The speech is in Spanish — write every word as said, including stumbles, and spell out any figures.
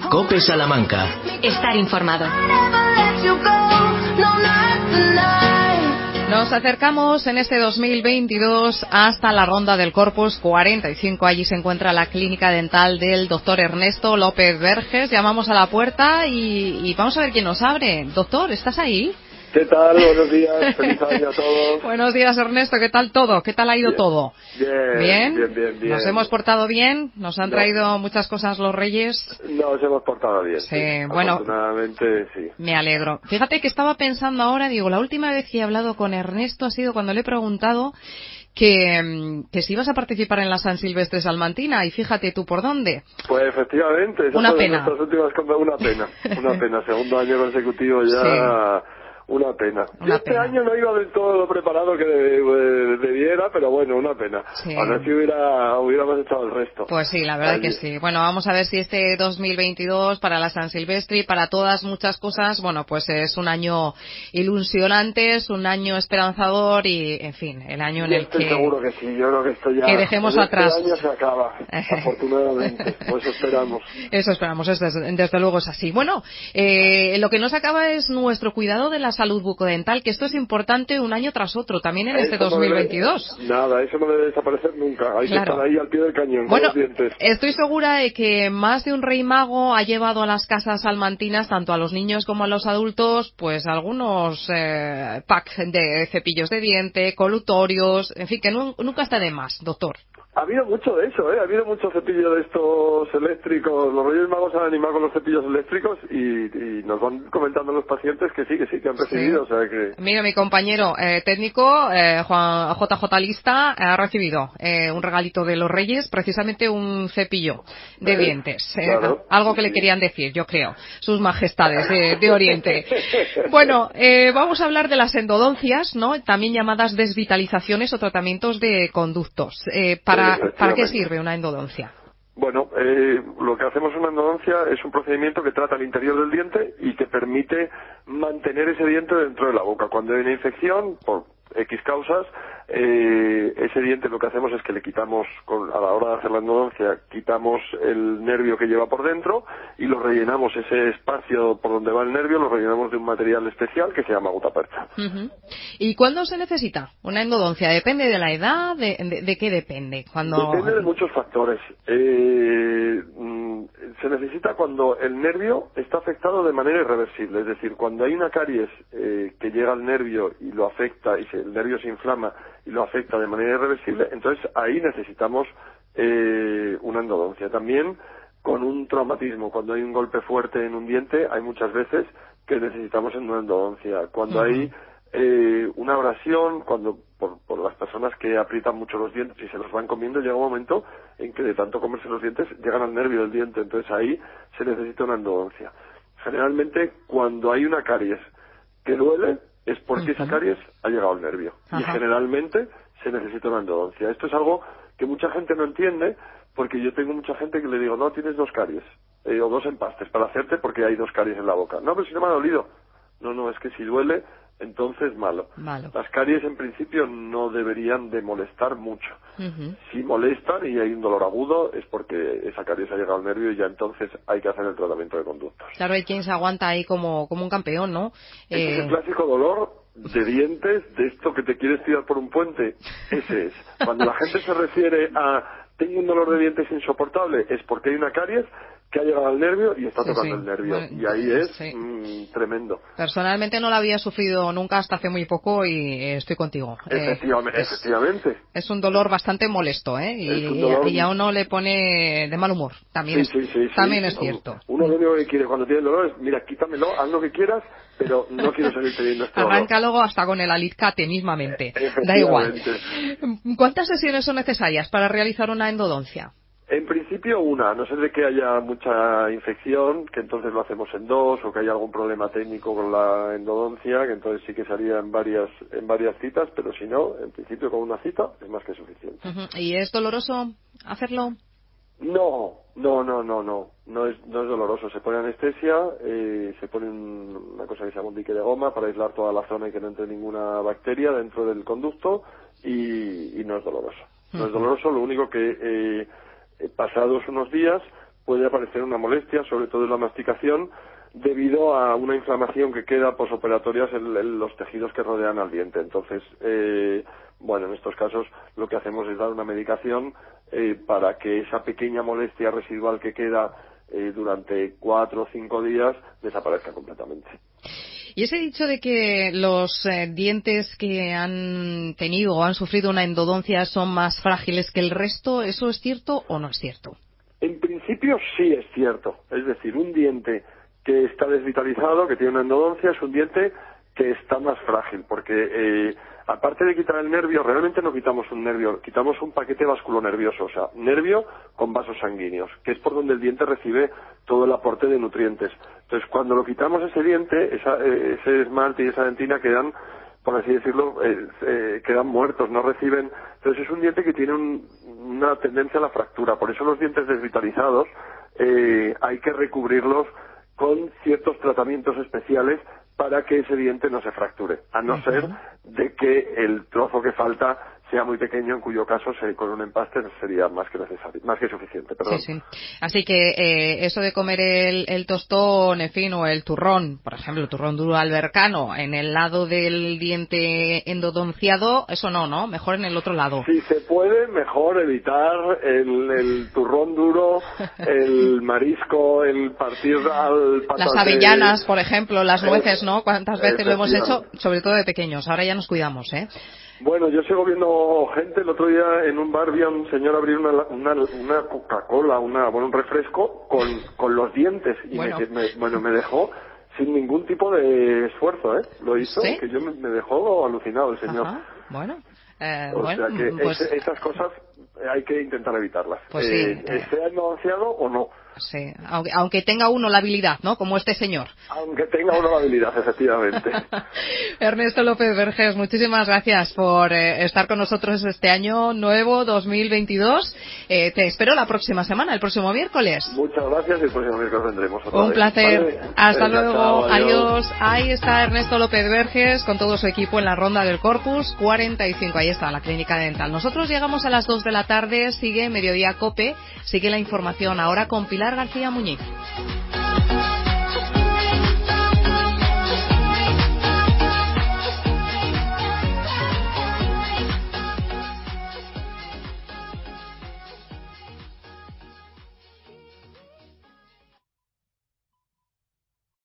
COPE Salamanca. Estar informado. Nos acercamos en este dos mil veintidós hasta la Ronda del Corpus cuarenta y cinco. Allí se encuentra la clínica dental del doctor Ernesto López Verges. Llamamos a la puerta y, y vamos a ver quién nos abre. Doctor, ¿estás ahí? ¿Qué tal? Buenos días, feliz año a todos. Buenos días, Ernesto, ¿qué tal todo? ¿Qué tal ha ido bien, todo? Bien, bien, bien, bien, bien. ¿Nos hemos portado bien? ¿Nos han no. traído muchas cosas los Reyes? Nos hemos portado bien, sí. sí. Bueno, afortunadamente sí. Me alegro. Fíjate que estaba pensando ahora, digo, la última vez que he hablado con Ernesto ha sido cuando le he preguntado que, que si ibas a participar en la San Silvestre Salmantina, y fíjate tú por dónde. Pues efectivamente, esa una fue pena. De nuestras últimas compras, una pena, una pena, segundo año consecutivo ya, sí. Una pena. Una este pena. año no iba del todo lo preparado que debiera, pero bueno, una pena. Sí. Ahora sí hubiera, hubiéramos echado el resto. Pues sí, la verdad Allí. que sí. Bueno, vamos a ver si este dos mil veintidós para la San Silvestre y para todas muchas cosas, bueno, pues es un año ilusionante, es un año esperanzador y, en fin, el año en Yo el estoy que... seguro que sí, yo creo que esto ya... que dejemos en atrás. Este año se acaba, afortunadamente, pues esperamos. Eso esperamos, es desde, desde luego es así. Bueno, eh, lo que no se acaba es nuestro cuidado de la salud bucodental, que esto es importante un año tras otro, también en este Eso dos mil veintidós. No debe, nada, eso no debe desaparecer nunca. Hay claro. que estar ahí al pie del cañón, bueno, con los dientes. Estoy segura de que más de un rey mago ha llevado a las casas salmantinas, tanto a los niños como a los adultos, pues algunos eh, packs de cepillos de diente, colutorios, en fin, que nu nunca está de más, doctor. Ha habido mucho de eso, ¿eh? Ha habido muchos cepillos de estos eléctricos. Los Reyes Magos han animado con los cepillos eléctricos y, y nos van comentando los pacientes que sí, que sí, que han recibido. Sí. O sea que... Mira, mi compañero eh, técnico, eh, Juan J J Lista, ha recibido eh, un regalito de los Reyes, precisamente un cepillo de ¿Eh? dientes. Eh, Claro, algo sí, que le sí. querían decir, yo creo, sus majestades de, de Oriente. Bueno, eh, vamos a hablar de las endodoncias, ¿no? También llamadas desvitalizaciones o tratamientos de conductos. Eh, para ¿Para qué sirve una endodoncia? Bueno, eh, lo que hacemos una endodoncia es un procedimiento que trata el interior del diente y que permite mantener ese diente dentro de la boca. Cuando hay una infección, por X causas, eh, ese diente lo que hacemos es que le quitamos, con, a la hora de hacer la endodoncia, quitamos el nervio que lleva por dentro y lo rellenamos, ese espacio por donde va el nervio, lo rellenamos de un material especial que se llama gutapercha. Uh-huh. ¿Y cuándo se necesita una endodoncia? ¿Depende de la edad? ¿De, de, de qué depende? Cuando... Depende de muchos factores. Eh, mm, se necesita cuando el nervio está afectado de manera irreversible, es decir, cuando hay una caries eh, que llega al nervio y lo afecta, y se, el nervio se inflama y lo afecta de manera irreversible, entonces ahí necesitamos eh, una endodoncia. También con un traumatismo, cuando hay un golpe fuerte en un diente, hay muchas veces que necesitamos una endodoncia. Cuando uh-huh. hay eh, una abrasión, cuando por, por las personas que aprietan mucho los dientes y se los van comiendo, llega un momento en que de tanto comerse los dientes llegan al nervio del diente, entonces ahí se necesita una endodoncia. Generalmente cuando hay una caries que duele es porque uh-huh. esa caries ha llegado al nervio uh-huh. y generalmente se necesita una endodoncia. Esto es algo que mucha gente no entiende, porque yo tengo mucha gente que le digo, no, tienes dos caries eh, o dos empastes para hacerte porque hay dos caries en la boca. No, pero si no me ha dolido. No, no, es que si duele, entonces malo. malo. Las caries en principio no deberían de molestar mucho. Uh-huh. Si molestan y hay un dolor agudo es porque esa caries ha llegado al nervio y ya entonces hay que hacer el tratamiento de conductos. Claro, hay quien se aguanta ahí como, como un campeón, ¿no? Ese eh... es el clásico dolor de dientes, de esto que te quieres tirar por un puente. Ese es. Cuando la gente se refiere a tengo un dolor de dientes insoportable, es porque hay una caries que ha llegado al nervio y está sí, tocando sí. el nervio. Bueno, y ahí es sí. mmm, tremendo. Personalmente no lo había sufrido nunca hasta hace muy poco y eh, estoy contigo. Efectivamente. Eh, es, efectivamente. Es un dolor bastante molesto, ¿eh? Y, dolor... y a uno le pone de mal humor. También, sí, es, sí, sí, también sí. es cierto. Uno lo único que quiere cuando tiene dolor es, mira, quítamelo, haz lo que quieras, pero no quiero seguir teniendo este dolor. Arráncalo hasta con el alicate mismamente. Da igual. ¿Cuántas sesiones son necesarias para realizar una endodoncia? En principio una, a no ser de que haya mucha infección, que entonces lo hacemos en dos, o que haya algún problema técnico con la endodoncia, que entonces sí que se haría en varias, en varias citas, pero si no, en principio con una cita es más que suficiente. Uh-huh. ¿Y es doloroso hacerlo? No, no, no, no, no, no es, no es doloroso. Se pone anestesia, eh, se pone un, una cosa que se llama un dique de goma para aislar toda la zona y que no entre ninguna bacteria dentro del conducto y, y no es doloroso. No uh-huh. es doloroso, lo único que... Eh, pasados unos días puede aparecer una molestia, sobre todo en la masticación, debido a una inflamación que queda posoperatoria en, en los tejidos que rodean al diente. Entonces, eh, bueno, en estos casos lo que hacemos es dar una medicación eh, para que esa pequeña molestia residual que queda eh, durante cuatro o cinco días desaparezca completamente. Y ese dicho de que los eh, dientes que han tenido o han sufrido una endodoncia son más frágiles que el resto, ¿eso es cierto o no es cierto? En principio sí es cierto. Es decir, un diente que está desvitalizado, que tiene una endodoncia, es un diente que está más frágil, porque eh, aparte de quitar el nervio, realmente no quitamos un nervio, quitamos un paquete vasculonervioso, o sea, nervio con vasos sanguíneos, que es por donde el diente recibe todo el aporte de nutrientes. Entonces, cuando lo quitamos ese diente, esa, eh, ese esmalte y esa dentina quedan, por así decirlo, eh, eh, quedan muertos, no reciben. Entonces, es un diente que tiene un, una tendencia a la fractura. Por eso los dientes desvitalizados eh, hay que recubrirlos con ciertos tratamientos especiales para que ese diente no se fracture, a no ser de que el trozo que falta sea muy pequeño, en cuyo caso se, con un empaste sería más que necesario, más que suficiente. Perdón. Sí, sí. Así que eh, eso de comer el, el tostón, en fin, o el turrón, por ejemplo, el turrón duro albercano, en el lado del diente endodonciado, eso no, ¿no? Mejor en el otro lado. Si se puede, mejor evitar el, el turrón duro, el marisco, el partir al patate. Las avellanas, por ejemplo, las nueces, ¿no? ¿Cuántas veces lo hemos hecho? Sobre todo de pequeños. Ahora ya nos cuidamos, ¿eh? Bueno, yo sigo viendo gente. El otro día en un bar vi a un señor abrir una, una, una Coca-Cola, una, bueno, un refresco con, con los dientes y bueno. Me, me, bueno, me dejó sin ningún tipo de esfuerzo, ¿eh? Lo hizo, ¿Sí? que yo me, me dejó alucinado el señor. Ajá. Bueno. Eh, o bueno, sea que pues, ese, esas cosas hay que intentar evitarlas, pues eh, sí, eh, sea anunciado o no. Sí, aunque, aunque tenga uno la habilidad, ¿no? Como este señor. Aunque tenga uno la habilidad, efectivamente. Ernesto López Vergés, muchísimas gracias por eh, estar con nosotros este año nuevo dos mil veintidós. Eh, te espero la próxima semana, el próximo miércoles. Muchas gracias y el próximo miércoles vendremos otra Un vez. placer. ¿Vale? Hasta Venga, luego. chao, adiós. Adiós. Ahí está Ernesto López Vergés con todo su equipo en la Ronda del Corpus cuarenta y cinco. Ahí está la clínica dental. Nosotros llegamos a las dos de la tarde. Sigue Mediodía Cope. Sigue la información ahora con Pilar García Muñiz.